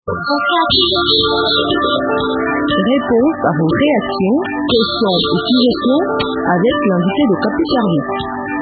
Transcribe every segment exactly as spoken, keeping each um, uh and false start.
Réponse à vos réactions, questions et suggestions avec l'invité de Capi Service.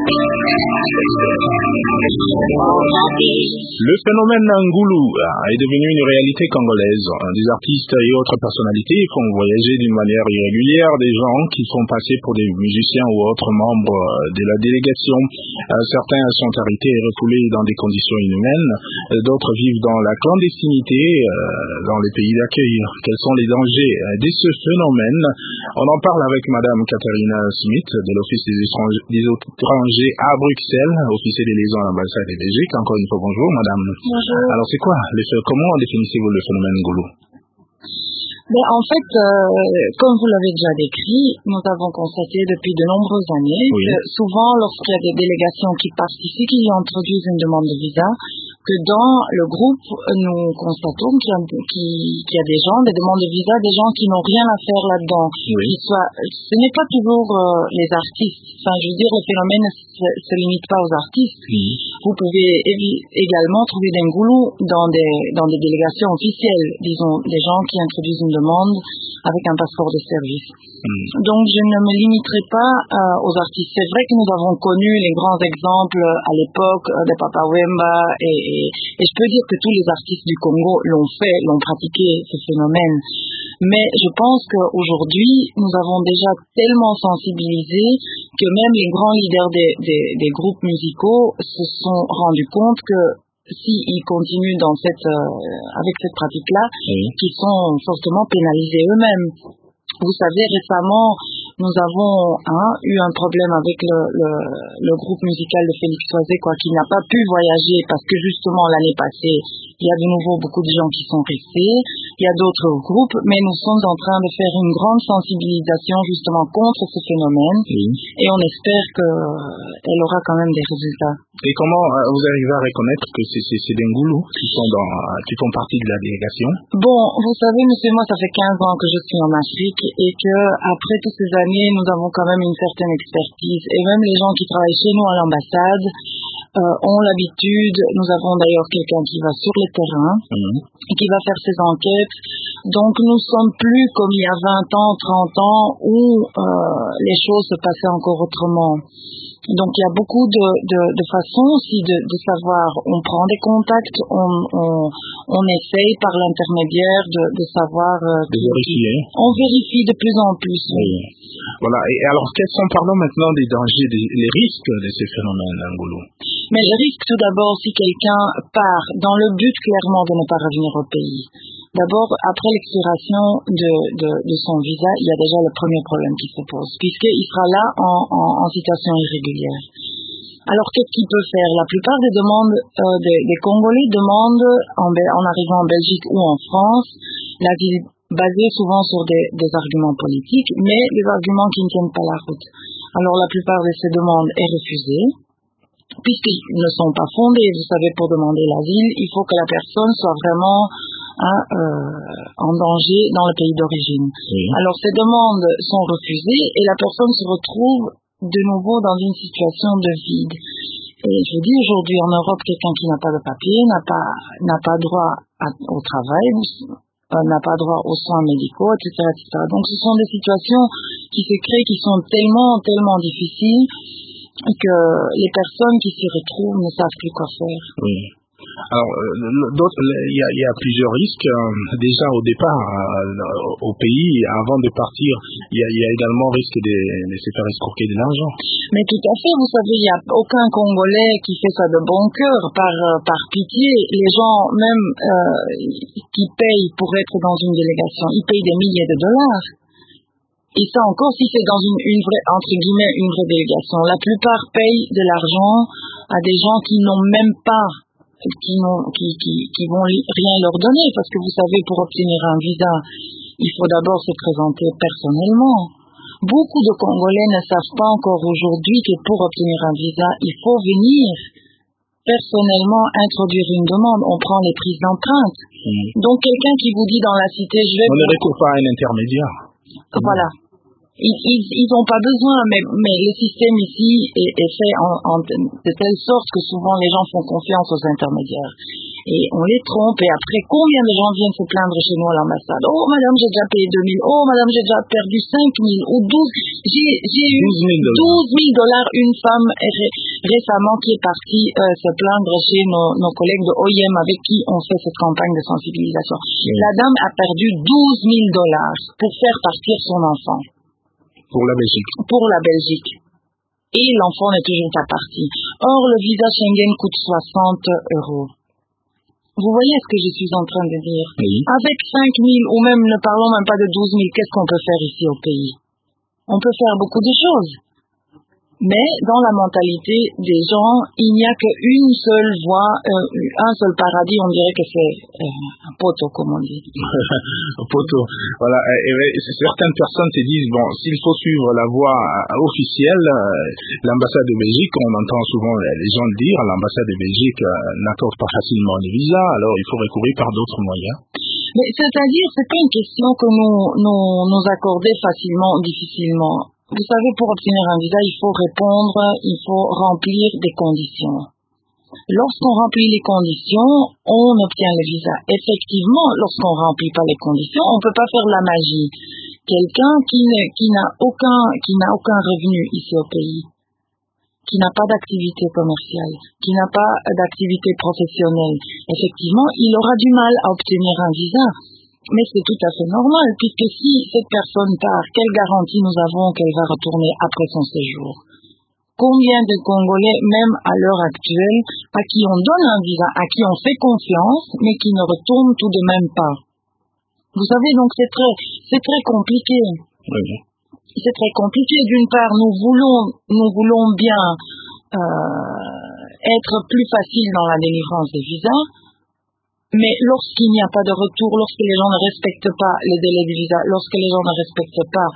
Le phénomène Ngoulou est devenu une réalité congolaise. Des artistes et autres personnalités font voyager d'une manière irrégulière des gens qui font passer pour des musiciens ou autres membres de la délégation. Certains sont arrêtés et refoulés dans des conditions inhumaines. D'autres vivent dans la clandestinité dans les pays d'accueil. Quels sont les dangers de ce phénomène? On en parle avec Madame Katharina Smith de l'Office des étrangers, des étrangers à Bruxelles, officier des liaisons à l'ambassade de Belgique. Encore une fois, bonjour Madame. Bonjour. Alors c'est quoi, comment définissez-vous le phénomène Ngoulou? Ben, en fait, euh, comme vous l'avez déjà décrit, nous avons constaté depuis de nombreuses années oui. que souvent lorsqu'il y a des délégations qui participent, qui introduisent une demande de visa, que dans le groupe, nous constatons qu'il y a, qu'il y a des gens, des demandes de visa, des gens qui n'ont rien à faire là-dedans. Oui. Qui soient, ce n'est pas toujours euh, les artistes. Enfin, je veux dire, le phénomène ne se, se limite pas aux artistes. Oui. Vous pouvez évi- également trouver des Ngoulous dans des, dans des délégations officielles, disons, des gens qui introduisent une demande avec un passeport de service. Mm. Donc je ne me limiterai pas euh, aux artistes. C'est vrai que nous avons connu les grands exemples à l'époque euh, de Papa Wemba et, et, et je peux dire que tous les artistes du Congo l'ont fait, l'ont pratiqué ce phénomène. Mais je pense qu'aujourd'hui, nous avons déjà tellement sensibilisé que même les grands leaders des, des, des groupes musicaux se sont rendus compte que s'ils continuent dans cette, euh, avec cette pratique-là, oui. qu'ils sont fortement pénalisés eux-mêmes. Vous savez, récemment, nous avons hein, eu un problème avec le, le, le groupe musical de Félix Soisé, quoi, qui n'a pas pu voyager parce que justement l'année passée, il y a de nouveau beaucoup de gens qui sont restés. Il y a d'autres groupes, mais nous sommes en train de faire une grande sensibilisation justement contre ce phénomène oui. et on espère qu'elle aura quand même des résultats. Et comment euh, vous arrivez à reconnaître que c'est, c'est, c'est des Ngoulous qui sont dans, qui font partie de la délégation? Bon, vous savez, monsieur, moi, ça fait quinze ans que je suis en Afrique et que après toutes ces années, nous avons quand même une certaine expertise. Et même les gens qui travaillent chez nous à l'ambassade euh, ont l'habitude. Nous avons d'ailleurs quelqu'un qui va sur le terrain mmh. et qui va faire ses enquêtes. Donc, nous sommes plus comme il y a vingt ans, trente ans où euh, les choses se passaient encore autrement. Donc il y a beaucoup de, de, de façons aussi de, de savoir. On prend des contacts, on, on, on essaye par l'intermédiaire de, de savoir. Euh, de vérifier. Qui, on vérifie de plus en plus. Oui. Voilà. Et alors, quels sont, parlons maintenant des dangers, des, les risques de ces phénomènes, Ngoulou? Mais le risque, tout d'abord, si quelqu'un part dans le but clairement de ne pas revenir au pays. D'abord, après l'expiration de, de, de son visa, il y a déjà le premier problème qui se pose, puisqu'il sera là en, en, en situation irrégulière. Alors, qu'est-ce qu'il peut faire? La plupart des demandes euh, des, des Congolais demandent, en, en arrivant en Belgique ou en France, l'asile basé souvent sur des, des arguments politiques, mais des arguments qui ne tiennent pas la route. Alors, la plupart de ces demandes est refusée, puisqu'ils ne sont pas fondés. Vous savez, pour demander l'asile, il faut que la personne soit vraiment hein, euh, en danger dans le pays d'origine. Oui. Alors, ces demandes sont refusées et la personne se retrouve de nouveau dans une situation de vide. Et je vous dis, aujourd'hui en Europe, quelqu'un qui n'a pas de papier n'a pas, n'a pas droit à, au travail, euh, n'a pas droit aux soins médicaux, et cetera, et cetera. Donc, ce sont des situations qui se créent, qui sont tellement, tellement difficiles que les personnes qui s'y retrouvent ne savent plus quoi faire. Oui. Alors, euh, d'autres, il y a, il y a plusieurs risques. Euh, déjà au départ, euh, au pays, avant de partir, il y a, il y a également risque de, de se faire escroquer de l'argent. Mais tout à fait, vous savez, il n'y a aucun Congolais qui fait ça de bon cœur, par, par pitié. Les gens, même euh, qui payent pour être dans une délégation, ils payent des milliers de dollars. Et ça encore, si c'est dans une, une vraie, entre guillemets, une vraie délégation. La plupart payent de l'argent à des gens qui n'ont même pas, qui n'ont, qui, qui, qui vont rien leur donner. Parce que vous savez, pour obtenir un visa, il faut d'abord se présenter personnellement. Beaucoup de Congolais ne savent pas encore aujourd'hui que pour obtenir un visa, il faut venir personnellement introduire une demande. On prend les prises d'empreinte. Mmh. Donc quelqu'un qui vous dit dans la cité, je vais... On ne recourt pas à un intermédiaire. Voilà. Ils, ils, ils ont pas besoin, mais, mais le système ici est, est fait en, en, de telle sorte que souvent les gens font confiance aux intermédiaires. Et on les trompe, et après, combien de gens viennent se plaindre chez nous à l'ambassade? Oh, madame, j'ai déjà payé deux mille. Oh, madame, j'ai déjà perdu cinq mille ou douze. J'ai, j'ai eu douze mille dollars. Une femme ré, récemment qui est partie euh, se plaindre chez nos, nos collègues de O I M avec qui on fait cette campagne de sensibilisation. Oui. La dame a perdu douze mille dollars pour faire partir son enfant. Pour la Belgique. Pour la Belgique. Et l'enfant n'est toujours pas parti. Or, le visa Schengen coûte soixante euros. Vous voyez ce que je suis en train de dire? Oui. Avec cinq mille, ou même ne parlons même pas de douze mille, qu'est-ce qu'on peut faire ici au pays? On peut faire beaucoup de choses. Mais dans la mentalité des gens, il n'y a qu'une seule voie, euh, un seul paradis, on dirait que c'est euh, un poteau, comme on dit. Poteau. Voilà. Et, et, certaines personnes te disent, bon, s'il faut suivre la voie officielle, euh, l'ambassade de Belgique, on entend souvent les gens le dire, l'ambassade de Belgique euh, n'accorde pas facilement les visas, alors il faut recourir par d'autres moyens. Mais c'est-à-dire, c'est pas une question que nous, nous, nous accorder facilement ou difficilement. Vous savez, pour obtenir un visa, il faut répondre, il faut remplir des conditions. Lorsqu'on remplit les conditions, on obtient le visa. Effectivement, lorsqu'on ne remplit pas les conditions, on ne peut pas faire de la magie. Quelqu'un qui, ne, qui n'a aucun, qui n'a aucun revenu ici au pays, qui n'a pas d'activité commerciale, qui n'a pas d'activité professionnelle, effectivement, il aura du mal à obtenir un visa. Mais c'est tout à fait normal, puisque si cette personne part, quelle garantie nous avons qu'elle va retourner après son séjour? Combien de Congolais, même à l'heure actuelle, à qui on donne un visa, à qui on fait confiance, mais qui ne retournent tout de même pas? Vous savez, donc c'est très, c'est très compliqué. Oui. C'est très compliqué. D'une part, nous voulons, nous voulons bien euh, être plus facile dans la délivrance des visas. Mais lorsqu'il n'y a pas de retour, lorsque les gens ne respectent pas les délais du visa, lorsque les gens ne respectent pas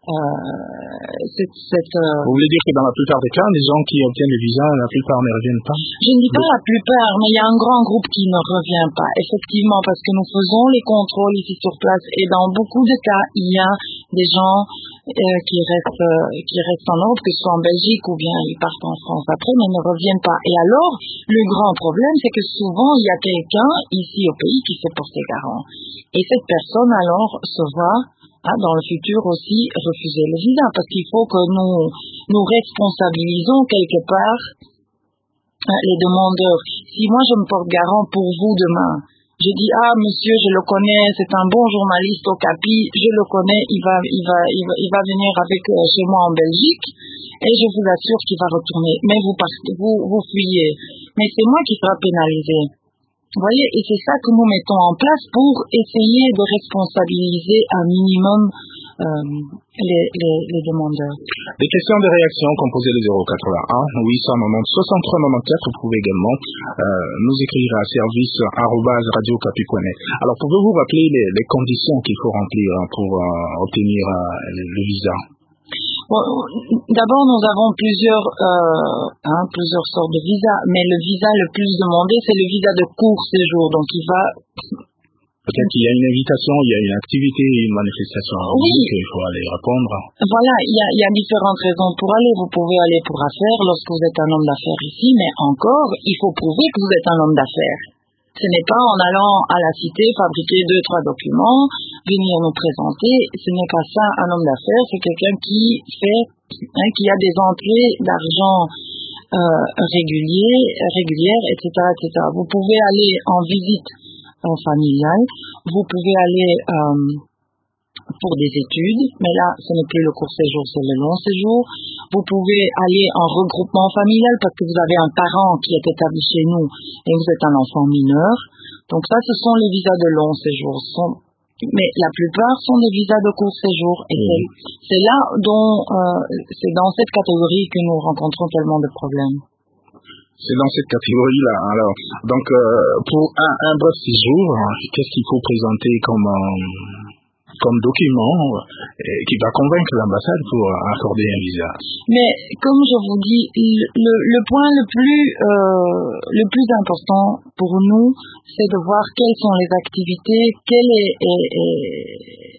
euh, cette... cette euh... Vous voulez dire que dans la plupart des cas, les gens qui obtiennent le visa, la plupart ne reviennent pas? Je ne dis pas la plupart, mais il y a un grand groupe qui ne revient pas. Effectivement, parce que nous faisons les contrôles ici sur place, et dans beaucoup de cas, il y a des gens euh, qui restent euh, qui restent en Europe, que ce soit en Belgique ou bien ils partent en France après, mais ne reviennent pas. Et alors, le grand problème, c'est que souvent, il y a quelqu'un ici au pays qui s'est porté garant. Et cette personne, alors, se voit hein, dans le futur aussi refuser le visa, parce qu'il faut que nous nous responsabilisons quelque part hein, les demandeurs. Si moi, je me porte garant pour vous demain, je dis, ah, monsieur, je le connais, c'est un bon journaliste au Capi, je le connais, il va, il va, il va, il va venir avec, euh, chez moi en Belgique, et je vous assure qu'il va retourner. Mais vous partez, vous, vous fuyez. Mais c'est moi qui sera pénalisé. Vous voyez, et c'est ça que nous mettons en place pour essayer de responsabiliser un minimum euh, les, les, les demandeurs. Des questions de réaction, composez le zéro quatre-vingt-un huit cent quatre-vingt-dix soixante-trois quatre-vingt-quatre. Vous pouvez également euh, nous écrire à service arobase radiocapi point net. Alors, pouvez-vous rappeler les, les conditions qu'il faut remplir pour euh, obtenir euh, le, le visa? Bon, d'abord, nous avons plusieurs, euh, hein, plusieurs sortes de visas, mais le visa le plus demandé, c'est le visa de court séjour. Donc, il va... Peut-être qu'il y a une invitation, il y a une activité, une manifestation. Oui. Il faut aller répondre. Voilà, il y a, il y a différentes raisons pour aller. Vous pouvez aller pour affaires lorsque vous êtes un homme d'affaires ici, mais encore, il faut prouver que vous êtes un homme d'affaires. Ce n'est pas en allant à la cité fabriquer deux, trois documents, venir nous présenter. Ce n'est pas ça, un homme d'affaires. C'est quelqu'un qui fait, hein, qui a des entrées d'argent euh, réguliers, régulières, et cetera, et cetera. Vous pouvez aller en visite euh, familiale. Vous pouvez aller euh, pour des études, mais là, ce n'est plus le court séjour, c'est le long séjour. Vous pouvez aller en regroupement familial parce que vous avez un parent qui est établi chez nous et vous êtes un enfant mineur. Donc ça, ce sont les visas de long séjour. Ce sont... Mais la plupart sont des visas de court séjour. Et mmh. c'est, c'est là dont, euh, c'est dans cette catégorie que nous rencontrons tellement de problèmes. C'est dans cette catégorie-là. Alors, donc, euh, pour un, un bref séjour, qu'est-ce qu'il faut présenter comme... Euh... comme document euh, qui va convaincre l'ambassade pour accorder un visa. Mais comme je vous dis, le, le, le point le plus euh, le plus important pour nous, c'est de voir quelles sont les activités, quelle est, est, est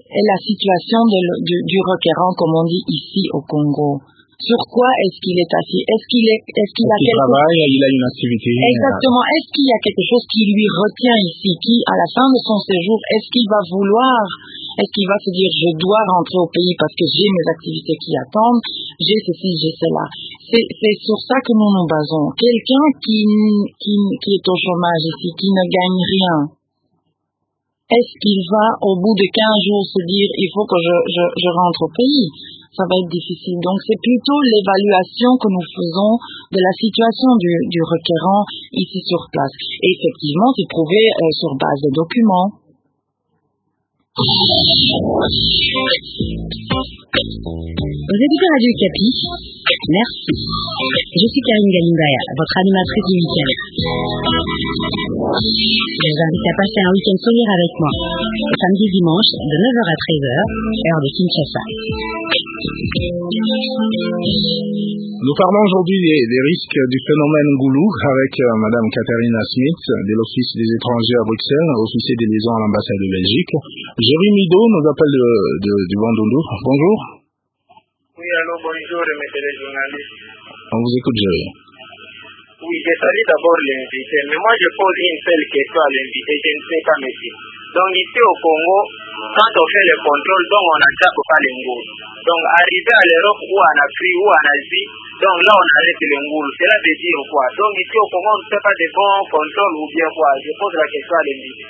est la situation de, de, du requérant, comme on dit ici au Congo. Sur quoi est-ce qu'il est assis? Est-ce qu'il est, est-ce qu'il est-ce a qu'il quelque travaille, il a une activité? Exactement. Est-ce qu'il y a quelque chose qui lui retient ici, qui, à la fin de son séjour, est-ce qu'il va vouloir, est-ce qu'il va se dire, je dois rentrer au pays parce que j'ai mes activités qui attendent, j'ai ceci, j'ai cela. C'est, c'est sur ça que nous nous basons. Quelqu'un qui, qui, qui est au chômage ici, qui ne gagne rien, est-ce qu'il va, au bout de quinze jours, se dire, il faut que je, je, je rentre au pays? Ça va être difficile. Donc, c'est plutôt l'évaluation que nous faisons de la situation du, du requérant ici sur place. Et effectivement, c'est prouvé euh, sur base de documents. Vous écoutez Radio Okapi. Merci. Je suis Karine Galimbaya, votre animatrice du week-end. Je vous invite à passer un week-end sourire avec moi. Samedi dimanche, de neuf heures à treize heures, heure de Kinshasa. Nous parlons aujourd'hui des, des risques du phénomène Ngoulou avec euh, Madame Katharina Smith de l'Office des étrangers à Bruxelles, officier des liaisons à l'ambassade de Belgique. Jérémy Do nous appelle de, de, du Bandundu. Bonjour. Oui, allô, bonjour, messieurs les journalistes. On vous écoute, Jérémy. Oui, je salue d'abord l'invité, mais moi je pose une seule question à l'invité, je ne sais pas, monsieur. Donc ici au Congo, quand on fait le contrôle, donc on n'attrape pas les ngouls. Donc arrivé à l'Europe ou en Afrique ou en Asie, donc là on arrête les ngouls. Cela veut dire quoi? Donc ici au Congo, on ne fait pas de bons contrôles ou bien quoi? Je pose la question à l'invité.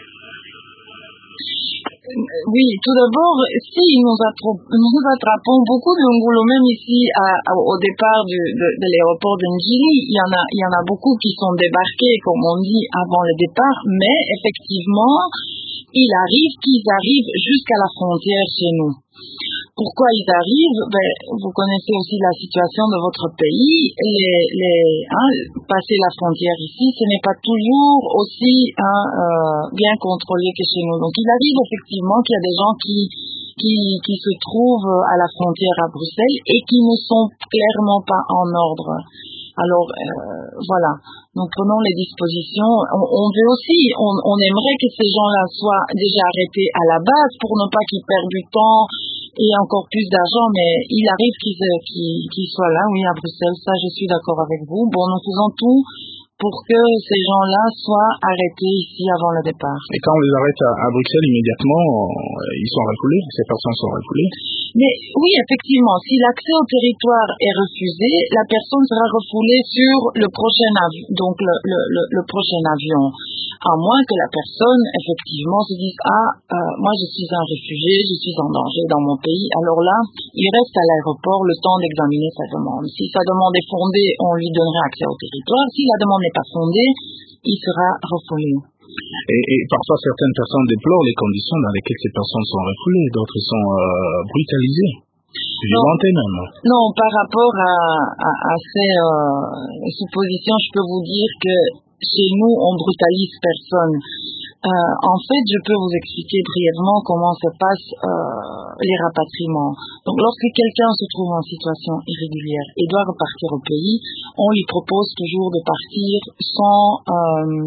Oui, tout d'abord, si nous, attrapons, nous attrapons beaucoup de ngoulo, même ici à, à, au départ du, de, de l'aéroport de Njili, il y en a, il y en a beaucoup qui sont débarqués, comme on dit, avant le départ, mais effectivement, il arrive qu'ils arrivent jusqu'à la frontière chez nous. Pourquoi ils arrivent? Ben, vous connaissez aussi la situation de votre pays. Les, les, hein, passer la frontière ici, ce n'est pas toujours aussi hein, euh, bien contrôlé que chez nous. Donc, il arrive effectivement qu'il y a des gens qui, qui, qui se trouvent à la frontière à Bruxelles et qui ne sont clairement pas en ordre. Alors, euh, voilà. Nous prenons les dispositions. On, on veut aussi, on, on aimerait que ces gens-là soient déjà arrêtés à la base pour ne pas qu'ils perdent du temps et encore plus d'argent, mais il arrive qu'ils, qu'ils, qu'ils soient là, oui, à Bruxelles. Ça, je suis d'accord avec vous. Bon, nous faisons tout pour que ces gens-là soient arrêtés ici avant le départ. Et quand on les arrête à, à Bruxelles, immédiatement, euh, ils sont refoulés, ces personnes sont refoulées? Mais oui, effectivement, si l'accès au territoire est refusé, la personne sera refoulée sur le prochain avion, donc le, le, le, le prochain avion. À moins que la personne, effectivement, se dise, ah, euh, moi je suis un réfugié, je suis en danger dans mon pays. Alors là, il reste à l'aéroport le temps d'examiner sa demande. Si sa demande est fondée, on lui donnerait accès au territoire. Si la demande n'est pas fondée, il sera refoulé. Et, et parfois, certaines personnes déplorent les conditions dans lesquelles ces personnes sont refoulées, d'autres sont euh, brutalisées, violentées même. Non, par rapport à, à, à ces euh, suppositions, je peux vous dire que chez nous, on brutalise personne. Euh, en fait, je peux vous expliquer brièvement comment se passent euh, les rapatriements. Donc, lorsque quelqu'un se trouve en situation irrégulière et doit repartir au pays, on lui propose toujours de partir sans... Euh,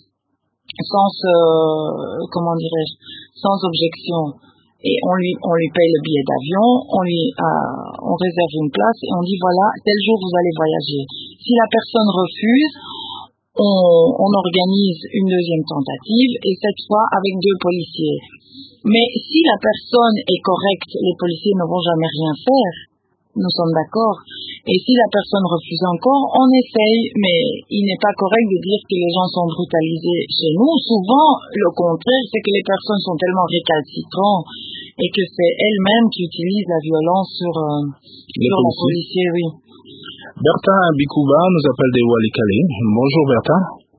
sans euh, comment dirais-je, sans objection. Et on lui, on lui paye le billet d'avion, on lui, euh, on réserve une place et on dit voilà, tel jour vous allez voyager. Si la personne refuse, on, on organise une deuxième tentative et cette fois avec deux policiers. Mais si la personne est correcte, les policiers ne vont jamais rien faire. Nous sommes d'accord. Et si la personne refuse encore, on essaye, mais il n'est pas correct de dire que les gens sont brutalisés chez nous. Souvent, le contraire, c'est que les personnes sont tellement récalcitrantes et que c'est elles-mêmes qui utilisent la violence sur, euh, sur la policier, oui. Bertin Bikouba nous appelle des Walikale. Bonjour Bertin.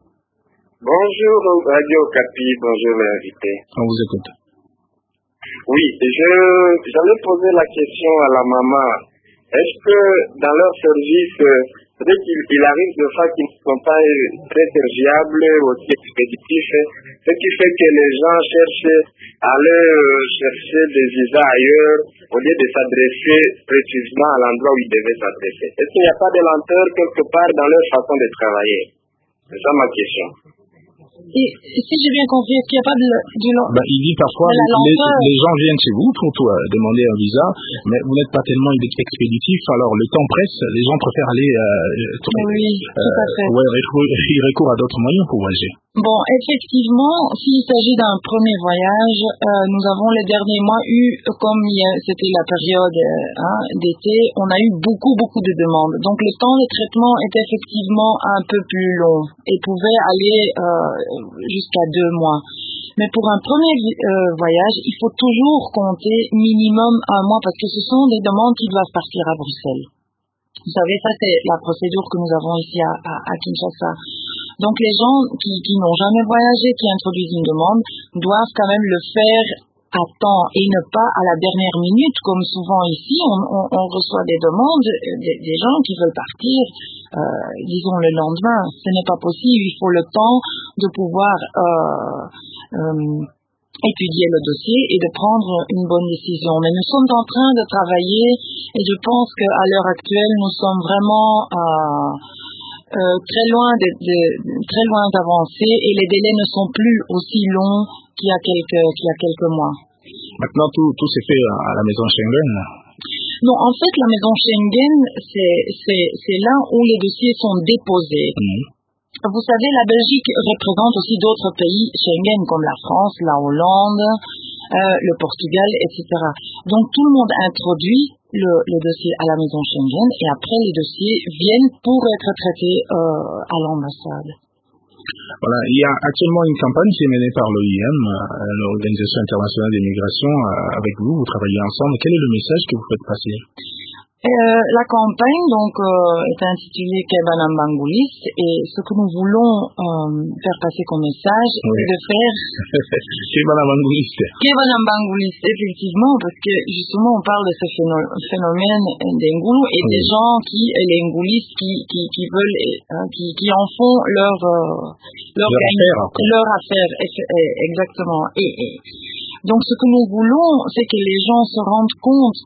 Bonjour Radio Okapi, bonjour l'invité. On vous écoute. Oui, je, j'allais poser la question à la maman. Est-ce que dans leur service, peut-être qu'il il arrive de fois qu'ils ne sont pas très serviables, aussi expéditifs, ce qui fait que les gens cherchent à aller chercher des visas ailleurs au lieu de s'adresser précisément à l'endroit où ils devaient s'adresser. Est-ce qu'il n'y a pas de lenteur quelque part dans leur façon de travailler? C'est ça ma question. Et si j'ai bien compris, est-ce qu'il n'y a pas de, de, bah, il dit parfois, de la les, lenteur? les gens viennent chez vous pour toi, demander un visa, mais vous n'êtes pas tellement expéditif, alors le temps presse, les gens préfèrent aller... Euh, oui, euh, tout à fait. Ouais, ils recourent à d'autres moyens pour voyager. Bon, effectivement, s'il s'agit d'un premier voyage, euh, nous avons les derniers mois eu, comme c'était la période hein, d'été, on a eu beaucoup, beaucoup de demandes. Donc le temps de traitement est effectivement un peu plus long et pouvait aller euh, jusqu'à deux mois. Mais pour un premier euh, voyage, il faut toujours compter minimum un mois parce que ce sont des demandes qui doivent partir à Bruxelles. Vous savez, ça c'est la procédure que nous avons ici à, à, à Kinshasa. Donc les gens qui, qui n'ont jamais voyagé, qui introduisent une demande, doivent quand même le faire à temps et ne pas à la dernière minute, comme souvent ici, on, on, on reçoit des demandes, des, des gens qui veulent partir, euh, disons le lendemain. Ce n'est pas possible, il faut le temps de pouvoir euh, euh, étudier le dossier et de prendre une bonne décision. Mais nous sommes en train de travailler et je pense qu'à l'heure actuelle, nous sommes vraiment euh, euh, très loin de, de, très loin d'avancer et les délais ne sont plus aussi longs qu'il y a quelques, qu'il y a quelques mois. Maintenant, tout, tout s'est fait à la maison Schengen. Non, en fait, la maison Schengen, c'est, c'est, c'est là où les dossiers sont déposés. Mmh. Vous savez, la Belgique représente aussi d'autres pays Schengen comme la France, la Hollande, euh, le Portugal, et cetera. Donc tout le monde introduit le, le dossier à la maison Schengen et après les dossiers viennent pour être traités euh, à l'ambassade. Voilà, il y a actuellement une campagne qui est menée par l'O I M, euh, l'Organisation internationale des migrations, euh, avec vous, vous travaillez ensemble. Quel est le message que vous faites passer? Euh, la campagne donc euh, est intitulée Kebana Mbangulis et ce que nous voulons euh, faire passer comme message oui. c'est de faire Kebana Mbangulis. Kebana Mbangulis, effectivement, parce que justement on parle de ce phénomène des Ngoulou et oui. des gens qui les Ngoulis qui qui qui veulent euh, qui qui en font leur euh, leur, leur affaire leur affaire exactement et, et donc ce que nous voulons c'est que les gens se rendent compte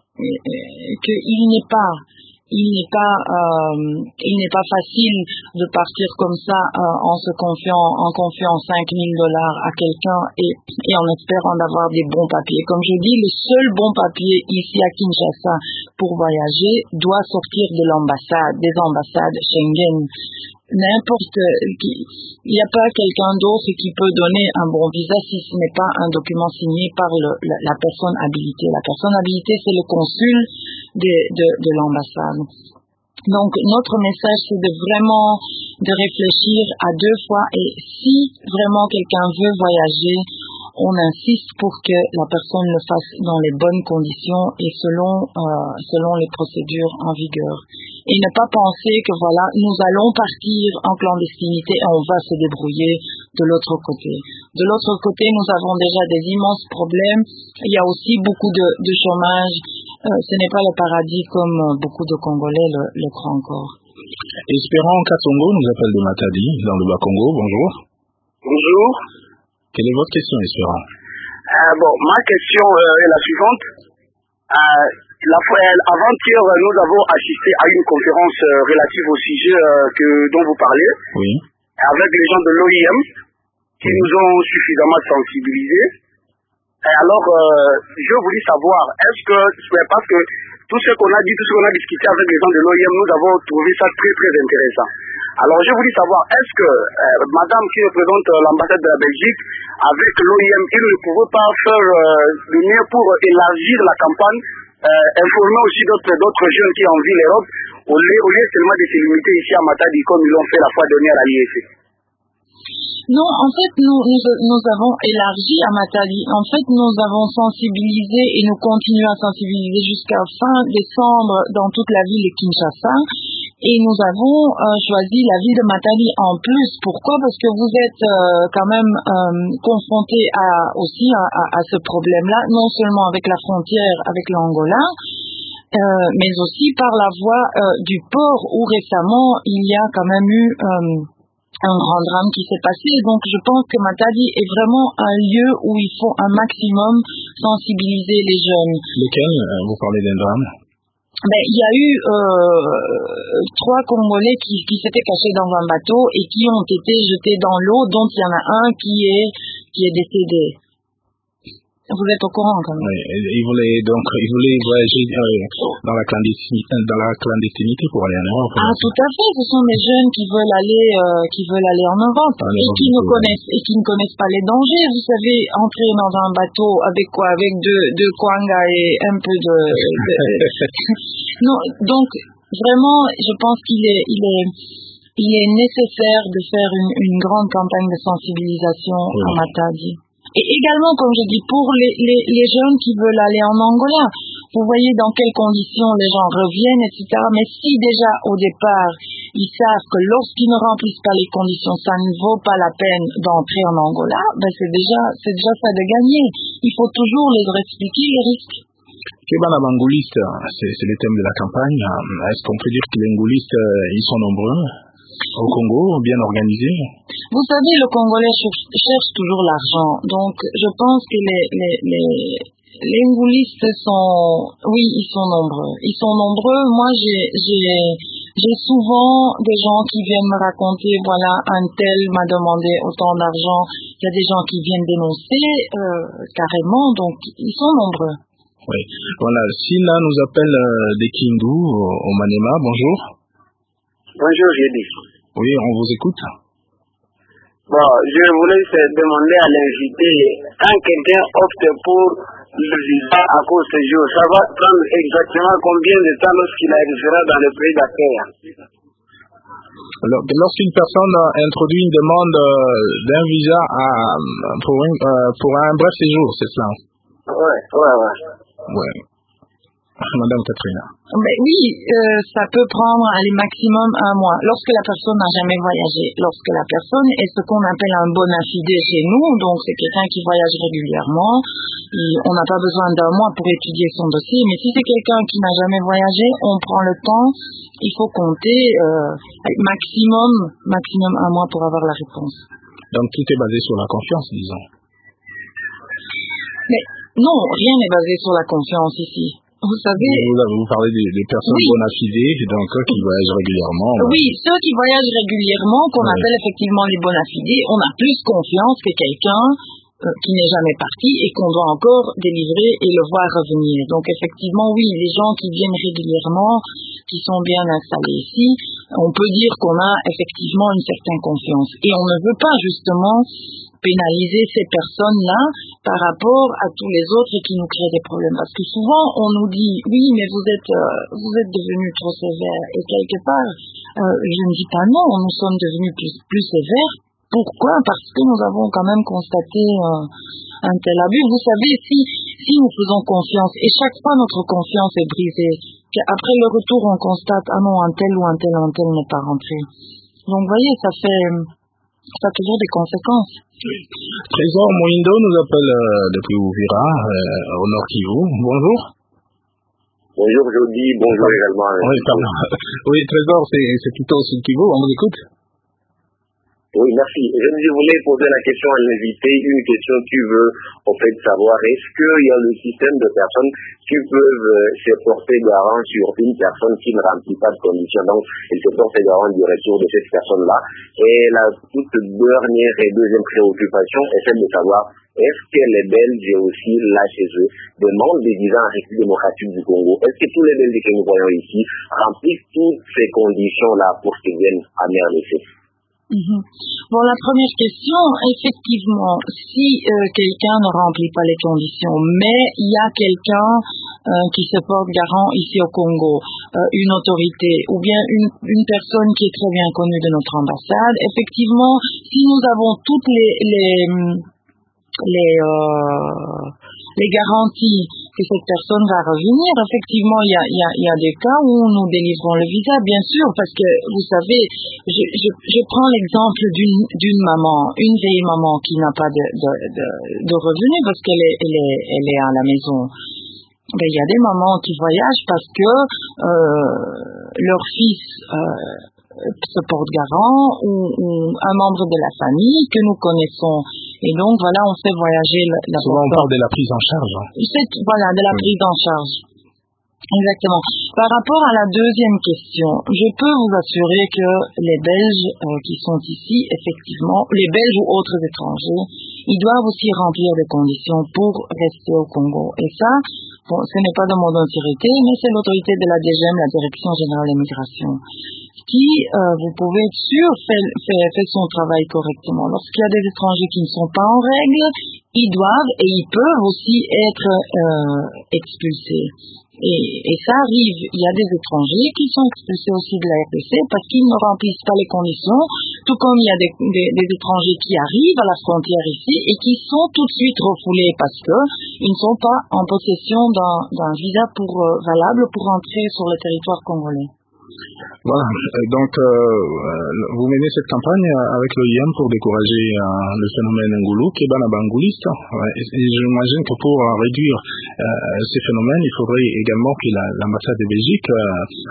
qu'il n'est pas, il n'est pas, euh, il n'est pas facile de partir comme ça euh, en se confiant, en confiant cinq mille dollars à quelqu'un et, et en espérant d'avoir des bons papiers. Comme je dis, le seul bon papier ici à Kinshasa pour voyager doit sortir de l'ambassade, des ambassades Schengen. N'importe qui, il n'y a pas quelqu'un d'autre qui peut donner un bon visa si ce n'est pas un document signé par le, la, la personne habilitée. La personne habilitée, c'est le consul de, de, de l'ambassade. Donc, notre message, c'est de vraiment de réfléchir à deux fois et si vraiment quelqu'un veut voyager, on insiste pour que la personne le fasse dans les bonnes conditions et selon, euh, selon les procédures en vigueur. Et ne pas penser que voilà, nous allons partir en clandestinité et on va se débrouiller de l'autre côté. De l'autre côté, nous avons déjà des immenses problèmes. Il y a aussi beaucoup de, de chômage. Euh, ce n'est pas le paradis comme beaucoup de Congolais le, le croient encore. Espérant Katsongo nous appelle de Matadi, dans le Bas-Congo. Bonjour. Bonjour. Quelle est votre question, Espérant? euh, Bon, ma question euh, est la suivante. Euh, la fois, avant-hier, nous avons assisté à une conférence euh, relative au sujet euh, que, dont vous parlez, oui. avec les gens de l'O I M qui oui. nous ont suffisamment sensibilisés. Et alors, euh, je voulais savoir, est-ce que, parce que tout ce qu'on a dit, tout ce qu'on a discuté avec les gens de l'O I M, nous avons trouvé ça très très intéressant. Alors, je voulais savoir, est-ce que euh, madame qui représente euh, l'ambassade de la Belgique, avec l'O I M, il ne pouvait pas faire euh, le mieux pour élargir la campagne, euh, informer aussi d'autres, d'autres jeunes qui envient l'Europe, au lieu, au lieu seulement de se limiter ici à Matadi, comme ils l'ont fait la fois dernière à l'I F C? Non, en fait, nous, nous, nous avons élargi à Matadi. En fait, nous avons sensibilisé et nous continuons à sensibiliser jusqu'à fin décembre dans toute la ville de Kinshasa. Et nous avons euh, choisi la ville de Matadi en plus. Pourquoi? Parce que vous êtes euh, quand même euh, confrontés à, aussi à, à, à ce problème-là, non seulement avec la frontière avec l'Angola, euh, mais aussi par la voie euh, du port où récemment il y a quand même eu euh, un grand drame qui s'est passé. Donc je pense que Matadi est vraiment un lieu où il faut un maximum sensibiliser les jeunes. Lequel? Vous parlez d'un drame? Ben, il y a eu euh, trois Congolais qui, qui s'étaient cachés dans un bateau et qui ont été jetés dans l'eau, dont il y en a un qui est qui est décédé. Vous êtes au courant quand même. Oui, ils voulaient donc ils voulaient voyager euh, dans la clandestinité, dans la clandestinité pour aller en Europe. Ah, tout à fait. Ce sont des jeunes qui veulent aller euh, qui veulent aller en Europe en et Europe, qui ne oui. connaissent et qui ne connaissent pas les dangers. Vous savez, entrer dans un bateau avec quoi, avec deux deux kwanga et un peu de, de, de... non. Donc vraiment, je pense qu'il est il est il est nécessaire de faire une, une grande campagne de sensibilisation Oui. à Matadi. Et également, comme je dis, pour les, les, les jeunes qui veulent aller en Angola, vous voyez dans quelles conditions les gens reviennent, et cetera. Mais si déjà au départ, ils savent que lorsqu'ils ne remplissent pas les conditions, ça ne vaut pas la peine d'entrer en Angola, ben c'est déjà, c'est déjà ça de gagner. Il faut toujours les expliquer les risques. Kebana Bangoulistes, c'est, c'est le thème de la campagne. Est-ce qu'on peut dire que les Ngoulistes, ils sont nombreux au Congo, bien organisés? Vous savez, le Congolais cherche, cherche toujours l'argent. Donc, je pense que les, les, les, les Ngoulistes sont, oui, ils sont nombreux. Ils sont nombreux. Moi, j'ai, j'ai, j'ai souvent des gens qui viennent me raconter, voilà, un tel m'a demandé autant d'argent. Il y a des gens qui viennent dénoncer, euh, carrément. Donc, ils sont nombreux. Oui. Voilà. Sina nous appelle euh, des Kindu au, au Maniema. Bonjour. Bonjour, Gédi. Oui, on vous écoute. Bon, je voulais demander à l'invité, quand quelqu'un opte pour le visa à court séjour, ça va prendre exactement combien de temps lorsqu'il arrivera dans le pays d'accueil? Alors, lorsqu'une personne introduit une demande d'un visa à, pour, une, pour un bref séjour, c'est cela? Oui, oui, oui. Ouais. Madame Catherine. Mais oui, euh, ça peut prendre allez, maximum un mois. Lorsque la personne n'a jamais voyagé, lorsque la personne est ce qu'on appelle un bona fide chez nous, donc c'est quelqu'un qui voyage régulièrement, et on n'a pas besoin d'un mois pour étudier son dossier, mais si c'est quelqu'un qui n'a jamais voyagé, on prend le temps, il faut compter euh, maximum, maximum un mois pour avoir la réponse. Donc tout est basé sur la confiance, disons. Mais non, rien n'est basé sur la confiance ici. Vous savez... Vous, vous parlez des, des personnes oui. bona fide, donc qui voyagent régulièrement. Oui, ceux qui voyagent régulièrement, qu'on oui. appelle effectivement les bona fide, on a plus confiance que quelqu'un euh, qui n'est jamais parti et qu'on doit encore délivrer et le voir revenir. Donc effectivement, oui, les gens qui viennent régulièrement, qui sont bien installés ici, on peut dire qu'on a effectivement une certaine confiance. Et on ne veut pas justement pénaliser ces personnes-là par rapport à tous les autres et qui nous créent des problèmes. Parce que souvent, on nous dit, oui, mais vous êtes, euh, vous êtes devenus trop sévères. Et quelque part, euh, je ne dis pas non, nous sommes devenus plus, plus sévères. Pourquoi? Parce que nous avons quand même constaté euh, un tel abus. Vous savez, si, si nous faisons confiance, et chaque fois notre confiance est brisée, qu'après le retour, on constate, ah non, un tel ou un tel ou un tel n'est pas rentré. Donc, vous voyez, ça fait, ça a toujours des conséquences. Trésor Moindo nous appelle euh, depuis Ouvira, euh, au Nord Kivu. Bonjour. Bonjour Jody, bonjour oui, également. Oui, pardon. Oui, Trésor, c'est, c'est plutôt au Sud Kivu, on vous écoute. Oui, merci. Je voulais poser la question à l'invité, une question qui veut en fait savoir, est-ce qu'il y a le système de personnes qui peuvent euh, se porter garant sur une personne qui ne remplit pas de conditions, donc ils se portent garant du retour de cette personne-là. Et la toute dernière et deuxième préoccupation est celle de savoir, est-ce que les Belges aussi là chez eux demandent des visas en République démocratique du Congo? Est-ce que tous les Belges que nous voyons ici remplissent toutes ces conditions-là pour qu'ils viennent à M R D C? Mmh. Bon, la première question, effectivement, si euh, quelqu'un ne remplit pas les conditions, mais il y a quelqu'un euh, qui se porte garant ici au Congo, euh, une autorité ou bien une, une personne qui est très bien connue de notre ambassade, effectivement, si nous avons toutes les les les, euh, les garanties que cette personne va revenir, effectivement, il y a, il y a, il y a des cas où nous délivrons le visa, bien sûr, parce que, vous savez, je, je, je prends l'exemple d'une, d'une maman, une vieille maman qui n'a pas de, de, de, de revenus parce qu'elle est, elle est, elle est à la maison. Ben, il y a des mamans qui voyagent parce que euh, leur fils euh, se porte garant ou, ou un membre de la famille que nous connaissons. Et donc, voilà, on fait voyager la, la Souvent, on parle de la prise en charge. Hein. C'est, voilà, de la oui. prise en charge. Exactement. Par rapport à la deuxième question, je peux vous assurer que les Belges euh, qui sont ici, effectivement, les Belges ou autres étrangers, ils doivent aussi remplir des conditions pour rester au Congo. Et ça, bon, ce n'est pas de mon autorité, mais c'est l'autorité de la D G M, la Direction Générale de l'Immigration, qui, euh, vous pouvez être sûr, fait, fait, fait son travail correctement. Lorsqu'il y a des étrangers qui ne sont pas en règle, ils doivent et ils peuvent aussi être euh, expulsés. Et, et ça arrive, il y a des étrangers qui sont expulsés aussi de la R D C parce qu'ils ne remplissent pas les conditions, tout comme il y a des, des, des étrangers qui arrivent à la frontière ici et qui sont tout de suite refoulés parce que ils ne sont pas en possession d'un, d'un visa pour, euh, valable pour entrer sur le territoire congolais. Voilà, donc euh, vous menez cette campagne avec l'O I M pour décourager euh, le phénomène Ngoulou, qui est banabanguliste. Ouais, et j'imagine que pour euh, réduire euh, ces phénomènes, il faudrait également que la, l'ambassade de Belgique euh,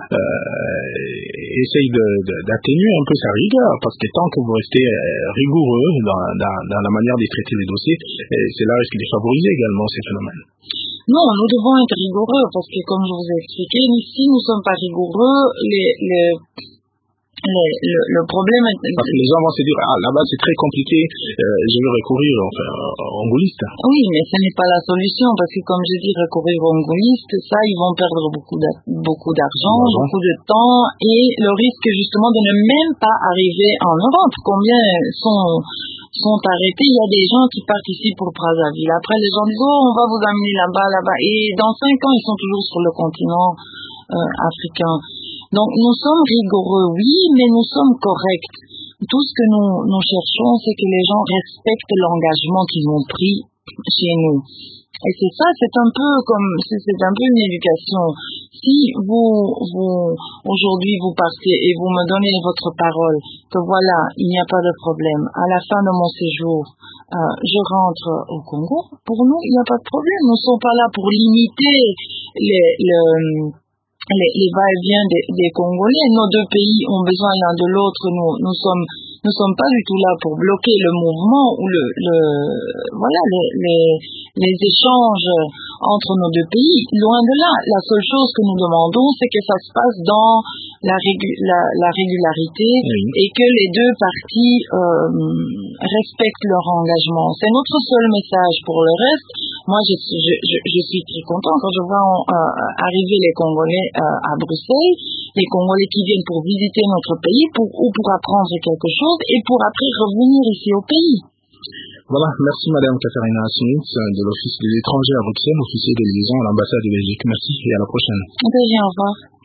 euh, essaye de, de, d'atténuer un peu sa rigueur, parce que tant que vous restez euh, rigoureux dans, dans, dans la manière de traiter les dossiers, c'est là risque de favoriser également ces phénomènes. Non, nous devons être rigoureux parce que, comme je vous ai expliqué, si nous ne sommes pas rigoureux, les, les, les, le, le problème est... Parce que les gens vont se dire, ah, là-bas c'est très compliqué, euh, je vais recourir enfin, aux angolistes. Oui, mais ce n'est pas la solution parce que, comme je dis, recourir aux angolistes, ça, ils vont perdre beaucoup, d'a, beaucoup d'argent, L'argent. beaucoup de temps et le risque justement de ne même pas arriver en Europe. Combien sont... sont arrêtés, il y a des gens qui partent ici pour Brazzaville. Après, les gens disent, oh, on va vous amener là-bas, là-bas. Et dans cinq ans, ils sont toujours sur le continent euh, africain. Donc, nous sommes rigoureux, oui, mais nous sommes corrects. Tout ce que nous, nous cherchons, c'est que les gens respectent l'engagement qu'ils ont pris chez nous. Et c'est ça, c'est un peu comme, c'est, c'est un peu une éducation. Si vous, vous, aujourd'hui vous partez et vous me donnez votre parole que voilà, il n'y a pas de problème, à la fin de mon séjour, euh, je rentre au Congo, pour nous, il n'y a pas de problème. Nous ne sommes pas là pour limiter les, le, les, les va-et-vient des, des Congolais. Nos deux pays ont besoin l'un de l'autre. Nous, nous sommes, nous sommes pas du tout là pour bloquer le mouvement ou le, le, voilà, les, les, les échanges entre nos deux pays. Loin de là. La seule chose que nous demandons, c'est que ça se passe dans la, régu- la, la régularité oui. Et que les deux parties euh, respectent leur engagement. C'est notre seul message. Pour le reste, moi, je, je, je, je suis très content quand je vois euh, arriver les Congolais euh, à Bruxelles, les Congolais qui viennent pour visiter notre pays pour, ou pour apprendre quelque chose et pour après revenir ici au pays. Voilà, merci Madame Katharina Smith de l'Office des étrangers à Bruxelles, officier de liaison à l'ambassade de Belgique. Merci et à la prochaine. Très bien, au revoir.